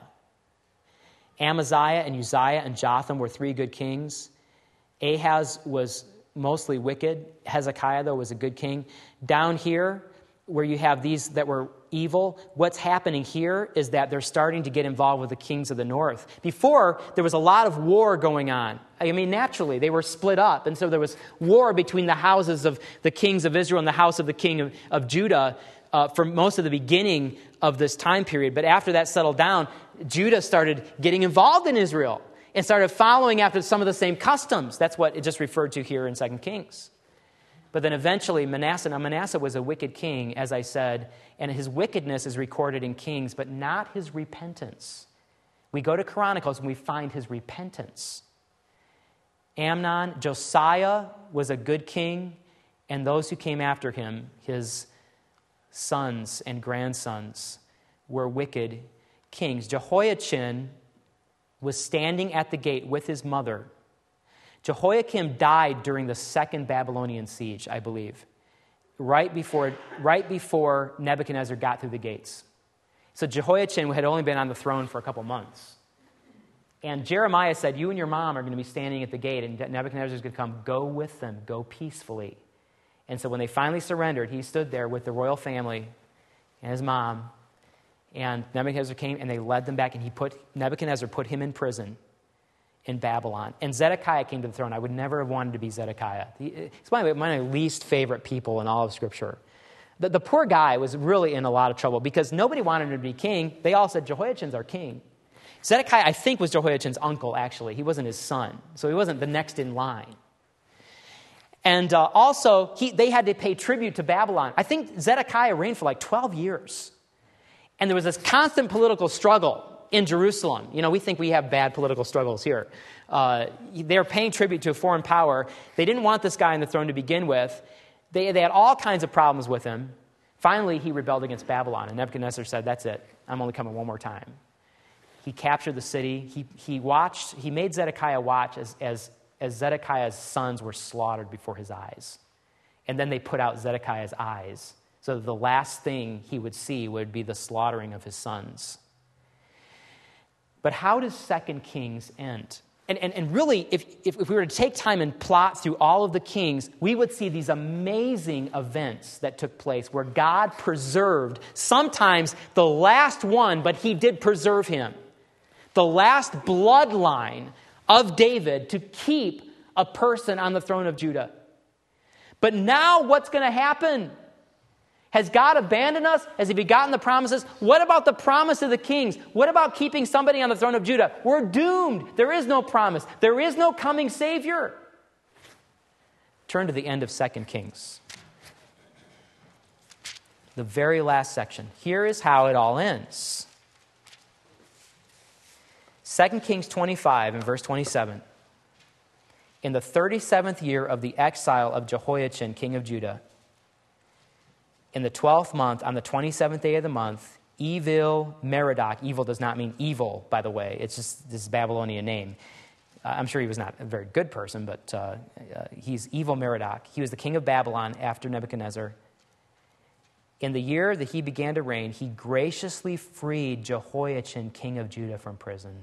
Amaziah and Uzziah and Jotham were three good kings. Ahaz was mostly wicked. Hezekiah, though, was a good king. Down here, where you have these that were evil, what's happening here is that they're starting to get involved with the kings of the north. Before, there was a lot of war going on. I mean, naturally, they were split up, and so there was war between the houses of the kings of Israel and the house of the king of, of Judah uh, for most of the beginning of this time period. But after that settled down, Judah started getting involved in Israel and started following after some of the same customs. That's what it just referred to here in Second Kings. But then eventually Manasseh, now Manasseh was a wicked king, as I said, and his wickedness is recorded in Kings, but not his repentance. We go to Chronicles and we find his repentance. Amnon, Josiah was a good king, and those who came after him, his sons and grandsons, were wicked kings. Jehoiachin was standing at the gate with his mother. Jehoiakim died during the second Babylonian siege, I believe, right before, right before Nebuchadnezzar got through the gates. So Jehoiachin had only been on the throne for a couple months. And Jeremiah said, you and your mom are going to be standing at the gate, and Nebuchadnezzar is going to come. Go with them. Go peacefully. And so when they finally surrendered, he stood there with the royal family and his mom, and Nebuchadnezzar came, and they led them back, and he put Nebuchadnezzar put him in prison in Babylon. And Zedekiah came to the throne. I would never have wanted to be Zedekiah. He's one of my least favorite people in all of Scripture. The, the poor guy was really in a lot of trouble because nobody wanted him to be king. They all said, Jehoiachin's our king. Zedekiah, I think, was Jehoiachin's uncle, actually. He wasn't his son, so he wasn't the next in line. And uh, also, he, they had to pay tribute to Babylon. I think Zedekiah reigned for like twelve years. And there was this constant political struggle in Jerusalem. You know, we think we have bad political struggles here. Uh, they were paying tribute to a foreign power. They didn't want this guy on the throne to begin with. They, they had all kinds of problems with him. Finally, he rebelled against Babylon, and Nebuchadnezzar said, that's it. I'm only coming one more time. He captured the city. He, he watched, he made Zedekiah watch as, as, as Zedekiah's sons were slaughtered before his eyes. And then they put out Zedekiah's eyes, so that the last thing he would see would be the slaughtering of his sons. But how does Second Kings end? And, and, and really, if, if, if we were to take time and plot through all of the kings, we would see these amazing events that took place where God preserved sometimes the last one, but he did preserve him. The last bloodline of David to keep a person on the throne of Judah. But now what's going to happen? Has God abandoned us? Has he forgotten the promises? What about the promise of the kings? What about keeping somebody on the throne of Judah? We're doomed. There is no promise. There is no coming Savior. Turn to the end of Second Kings. The very last section. Here is how it all ends. Second Kings twenty-five and verse twenty-seven. In the thirty-seventh year of the exile of Jehoiachin, king of Judah, in the twelfth month, on the twenty-seventh day of the month, Evil Merodach, evil does not mean evil, by the way. It's just this Babylonian name. Uh, I'm sure he was not a very good person, but uh, uh, he's Evil Merodach. He was the king of Babylon after Nebuchadnezzar. In the year that he began to reign, he graciously freed Jehoiachin, king of Judah, from prison.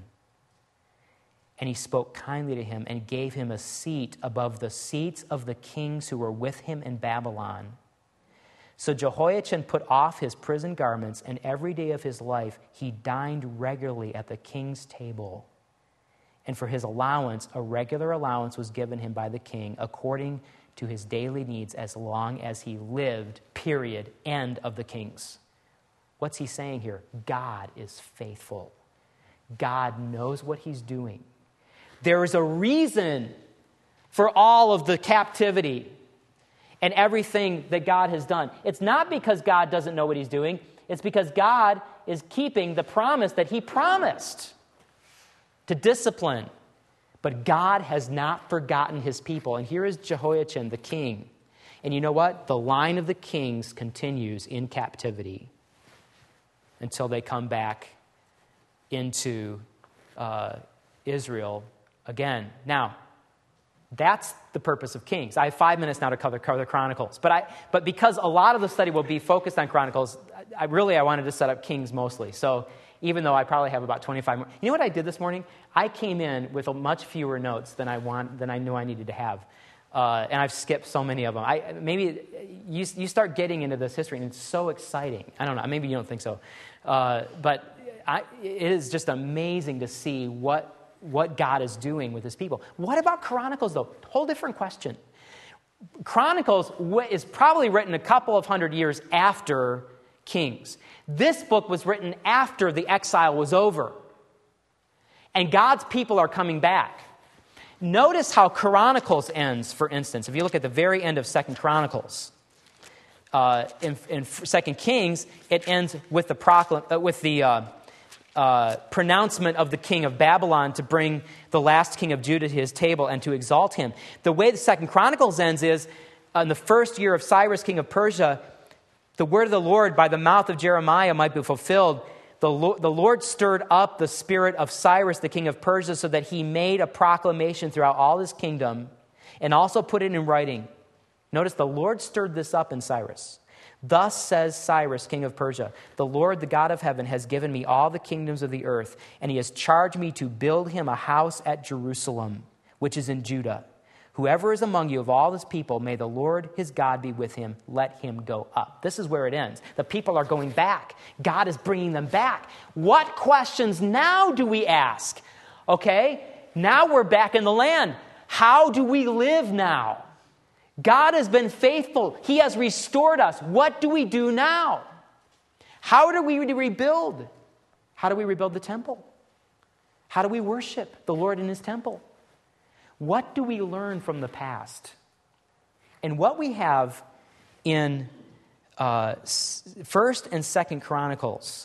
And he spoke kindly to him and gave him a seat above the seats of the kings who were with him in Babylon. So Jehoiachin put off his prison garments, and every day of his life he dined regularly at the king's table. And for his allowance, a regular allowance was given him by the king according to his daily needs as long as he lived, period, end of the kings. What's he saying here? God is faithful. God knows what he's doing. There is a reason for all of the captivity and everything that God has done. It's not because God doesn't know what he's doing. It's because God is keeping the promise that he promised to discipline. But God has not forgotten his people. And here is Jehoiachin, the king. And you know what? The line of the kings continues in captivity until they come back into uh, Israel again. Now, that's the purpose of Kings. I have five minutes now to cover, cover the Chronicles. But I, but because a lot of the study will be focused on Chronicles, I really I wanted to set up Kings mostly. So even though I probably have about twenty-five more. You know what I did this morning? I came in with much fewer notes than I want than I knew I needed to have. Uh, and I've skipped so many of them. I, maybe you, you start getting into this history, and it's so exciting. I don't know. Maybe you don't think so. Uh, but I, it is just amazing to see what what God is doing with his people. What about Chronicles, though? Whole different question. Chronicles is probably written a couple of hundred years after Kings. This book was written after the exile was over. And God's people are coming back. Notice how Chronicles ends, for instance. If you look at the very end of Second Chronicles, uh, in, in Second Kings, it ends with the proclam- uh, with the uh, uh, pronouncement of the king of Babylon to bring the last king of Judah to his table and to exalt him. The way the Second Chronicles ends is, in the first year of Cyrus, king of Persia, the word of the Lord by the mouth of Jeremiah might be fulfilled. The Lord, the Lord stirred up the spirit of Cyrus, the king of Persia, so that he made a proclamation throughout all his kingdom and also put it in writing. Notice the Lord stirred this up in Cyrus. Thus says Cyrus, king of Persia, the Lord, the God of heaven, has given me all the kingdoms of the earth, and he has charged me to build him a house at Jerusalem, which is in Judah. Whoever is among you of all this people, may the Lord his God be with him. Let him go up. This is where it ends. The people are going back. God is bringing them back. What questions now do we ask? Okay, now we're back in the land. How do we live now? God has been faithful. He has restored us. What do we do now? How do we rebuild? How do we rebuild the temple? How do we worship the Lord in his temple? What do we learn from the past? And what we have in uh, First and Second Chronicles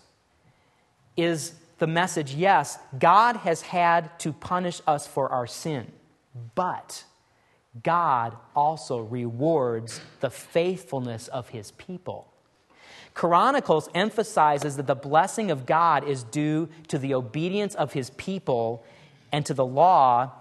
is the message, yes, God has had to punish us for our sin, but God also rewards the faithfulness of his people. Chronicles emphasizes that the blessing of God is due to the obedience of his people and to the law,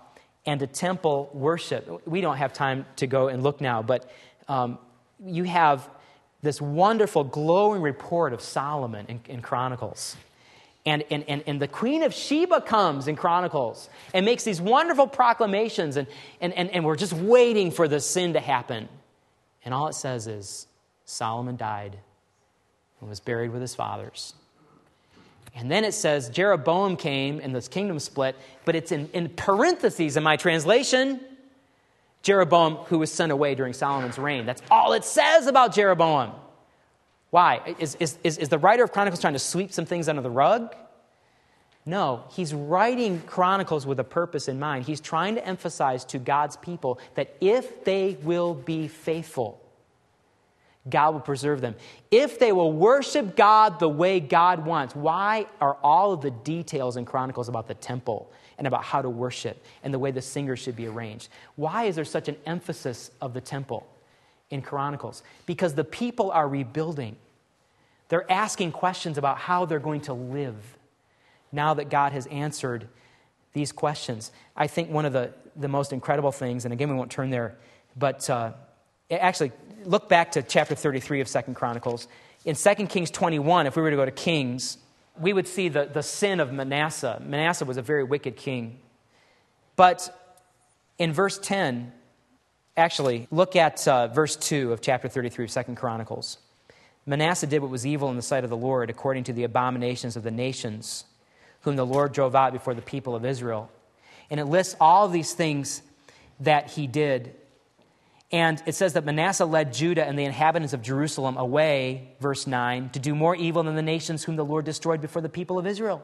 and a temple worship. We don't have time to go and look now, but um, you have this wonderful glowing report of Solomon in, in Chronicles. And, and, and, and the Queen of Sheba comes in Chronicles and makes these wonderful proclamations, and, and, and, and we're just waiting for the sin to happen. And all it says is, Solomon died and was buried with his fathers. And then it says, Jeroboam came and this kingdom split, but it's in, in parentheses in my translation, Jeroboam, who was sent away during Solomon's reign. That's all it says about Jeroboam. Why? Is, is, is, is the writer of Chronicles trying to sweep some things under the rug? No, he's writing Chronicles with a purpose in mind. He's trying to emphasize to God's people that if they will be faithful, God will preserve them. If they will worship God the way God wants. Why are all of the details in Chronicles about the temple and about how to worship and the way the singers should be arranged? Why is there such an emphasis of the temple in Chronicles? Because the people are rebuilding. They're asking questions about how they're going to live now that God has answered these questions. I think one of the, the most incredible things, and again, we won't turn there, but uh, actually, look back to chapter thirty-three of Second Chronicles. In Second Kings twenty-one, if we were to go to Kings, we would see the, the sin of Manasseh. Manasseh was a very wicked king. But in verse ten, actually, look at uh, verse two of chapter thirty-three of Second Chronicles. Manasseh did what was evil in the sight of the Lord, according to the abominations of the nations, whom the Lord drove out before the people of Israel. And it lists all of these things that he did. And it says that Manasseh led Judah and the inhabitants of Jerusalem away, verse nine, to do more evil than the nations whom the Lord destroyed before the people of Israel.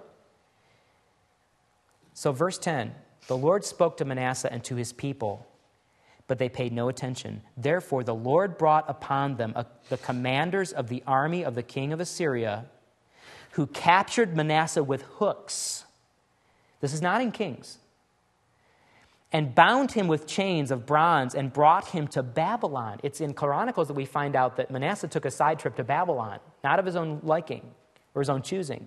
So verse ten, the Lord spoke to Manasseh and to his people, but they paid no attention. Therefore, the Lord brought upon them a, the commanders of the army of the king of Assyria, who captured Manasseh with hooks. This is not in Kings. And bound him with chains of bronze and brought him to Babylon. It's in Chronicles that we find out that Manasseh took a side trip to Babylon, not of his own liking or his own choosing.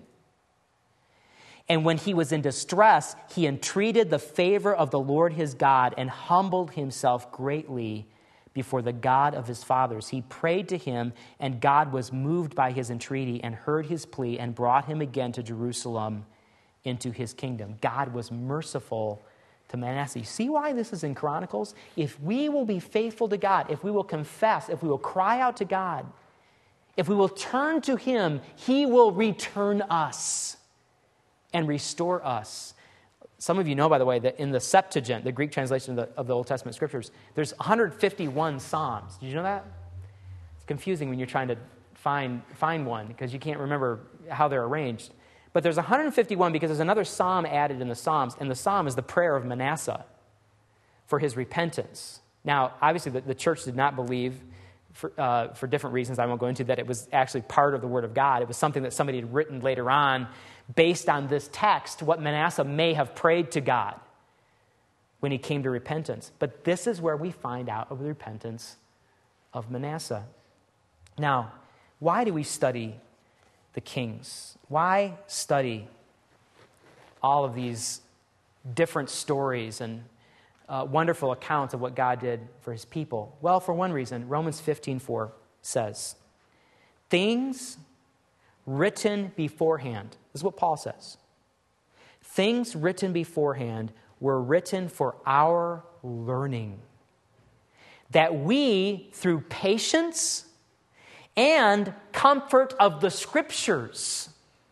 And when he was in distress, he entreated the favor of the Lord his God and humbled himself greatly before the God of his fathers. He prayed to him, and God was moved by his entreaty and heard his plea and brought him again to Jerusalem into his kingdom. God was merciful to Manasseh. You see why this is in Chronicles? If we will be faithful to God, if we will confess, if we will cry out to God, if we will turn to him, he will return us and restore us. Some of you know, by the way, that in the Septuagint, the Greek translation of the, of the Old Testament scriptures, there's one hundred fifty-one Psalms. Did you know that? It's confusing when you're trying to find, find one because you can't remember how they're arranged. But there's one hundred fifty-one because there's another psalm added in the Psalms, and the psalm is the prayer of Manasseh for his repentance. Now, obviously, the, the church did not believe, for, uh, for different reasons I won't go into, that it was actually part of the Word of God. It was something that somebody had written later on based on this text, what Manasseh may have prayed to God when he came to repentance. But this is where we find out of the repentance of Manasseh. Now, why do we study the kings? Why study all of these different stories and uh, wonderful accounts of what God did for his people? Well, for one reason, Romans fifteen four says, things written beforehand, this is what Paul says, things written beforehand were written for our learning, that we, through patience and comfort of the Scriptures,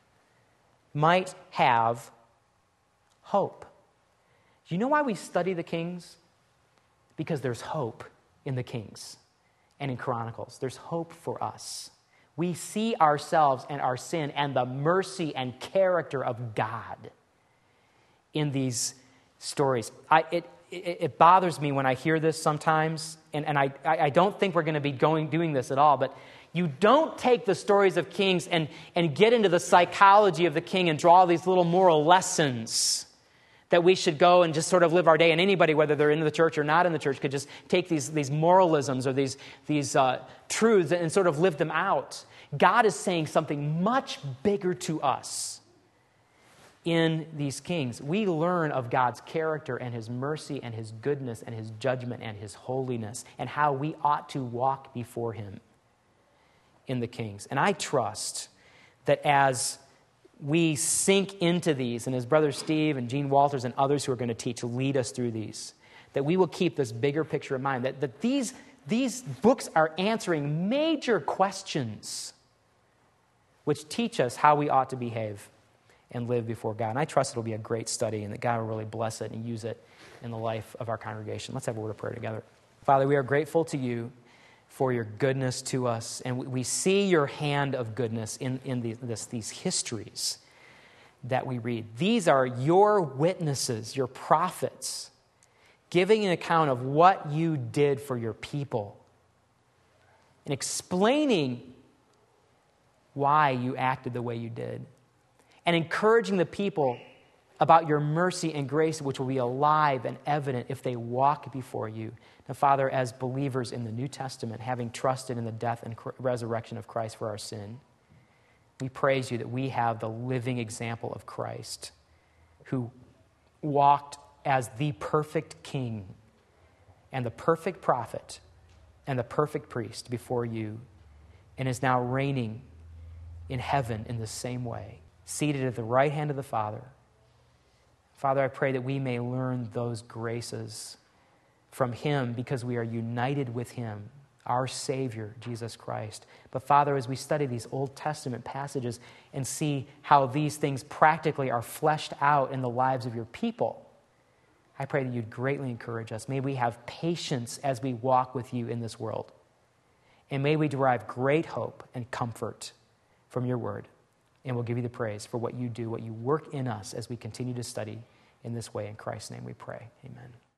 might have hope. Do you know why we study the Kings? Because there's hope in the Kings and in Chronicles. There's hope for us. We see ourselves and our sin and the mercy and character of God in these stories. I, it, it, it bothers me when I hear this sometimes, and, and I, I don't think we're going to be going doing this at all, but you don't take the stories of kings and, and get into the psychology of the king and draw these little moral lessons that we should go and just sort of live our day. And anybody, whether they're in the church or not in the church, could just take these, these moralisms or these, these uh, truths and sort of live them out. God is saying something much bigger to us in these kings. We learn of God's character and his mercy and his goodness and his judgment and his holiness and how we ought to walk before him in the kings. And I trust that as we sink into these, and as Brother Steve and Gene Walters and others who are going to teach lead us through these, that we will keep this bigger picture in mind, that, that these, these books are answering major questions which teach us how we ought to behave and live before God. And I trust it'll be a great study and that God will really bless it and use it in the life of our congregation. Let's have a word of prayer together. Father, we are grateful to you for your goodness to us, and we see your hand of goodness in, in the, this, these histories that we read. These are your witnesses, your prophets, giving an account of what you did for your people and explaining why you acted the way you did, and encouraging the people about your mercy and grace, which will be alive and evident if they walk before you. Now, Father, as believers in the New Testament, having trusted in the death and resurrection of Christ for our sin, we praise you that we have the living example of Christ, who walked as the perfect king and the perfect prophet and the perfect priest before you, and is now reigning in heaven in the same way, seated at the right hand of the Father. Father, I pray that we may learn those graces from him because we are united with him, our Savior, Jesus Christ. But Father, as we study these Old Testament passages and see how these things practically are fleshed out in the lives of your people, I pray that you'd greatly encourage us. May we have patience as we walk with you in this world. And may we derive great hope and comfort from your word. And we'll give you the praise for what you do, what you work in us as we continue to study in this way. In Christ's name we pray. Amen.